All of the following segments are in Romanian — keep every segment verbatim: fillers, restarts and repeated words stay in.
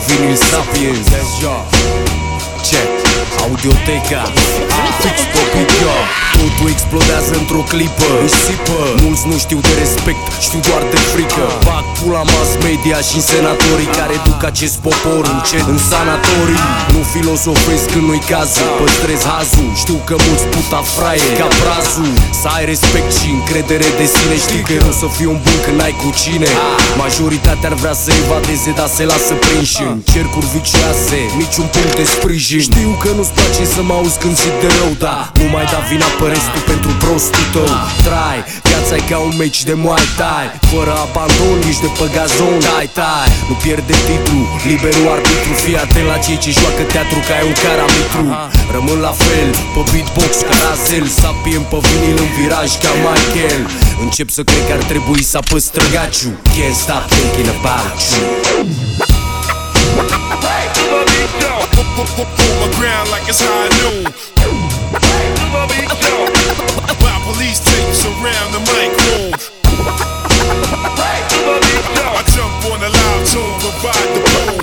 Vinyl Sapiens. Check Audioteca Fix pe picioa. Totul explodează într-o clipă. Își sipă. Mulți nu știu de respect, știu doar de frică. Bag pula mass media și în senatorii care duc acest popor încet în sanatorii. Nu filozofez când nu-i cazul, păstrez hazul. Știu că mulți puta fraie ca brazul. Să ai respect și încredere de sine. Știi că e rău să fii un bun când n-ai cu cine. Majoritatea ar vrea să evadeze, dar se lasă prinși în cercuri vicioase, niciun punct de sprijin. Știu că nu-ți place să mă auzi când zic de rău, dar nu mai da vina pe restul pentru prostul tău. Trai, viața-i ca un meci de Muay Thai, fără abandon, nici de pe gazon. Tai, tai, nu pierde titlu, liberul arbitru. Fii atent la cei ce joacă teatru ca e un caramitru. Rămân la fel, pe beatbox ca Razel. Sapien pe vinil în viraj ca Michael. Încep să cred că ar trebui să apăs trăgaciu. Can't stop thinking about you. Hold my ground like it's high noon. While police tapes around the microphone, I jump on the loud tune, provide the boom.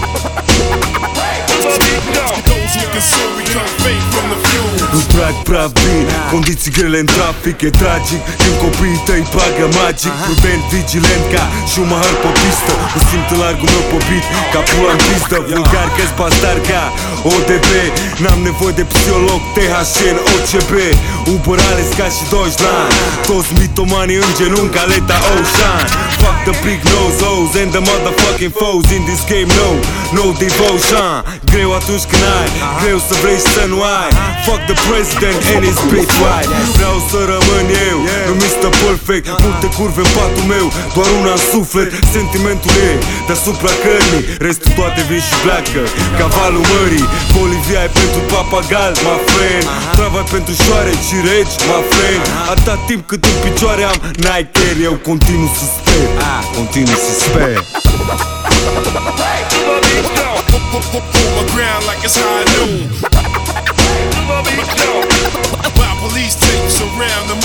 Those who consume become fake from the fumes. Nu trag prea bine, condiții grele în trafic, e tragic când copiii tăi bagă magic. Prudent, vigilent ca Schumacher pe pistă. Îmi simt în largul meu popit ca pula în pistă. Vulgar că-s bastar ca O D B. N-am nevoie de psiholog, T H N, O C B. Uber ales ca și Deutschland. Toți mitomanii în genunchi, Aleta Ocean. Fuck the big nose O's and the motherfucking foes. In this game no, no devotion. Greu atunci când ai, greu să vrei și să nu ai. Fuck the president and his bitch white. Vreau să rămân eu, nu mister Perfect. Multe curve în patul meu, doar una în suflet. Sentimentul e deasupra cărnii, restul toate vin și pleacă. Cavalul mării, Bolivia e pentru papagal, my friend. Travai pentru șoareci și regi, my friend. Atâta timp cât în picioare am Nike Air, eu continuu să sper, continuu să sper. Hold my ground like it's high noon. While police tapes around the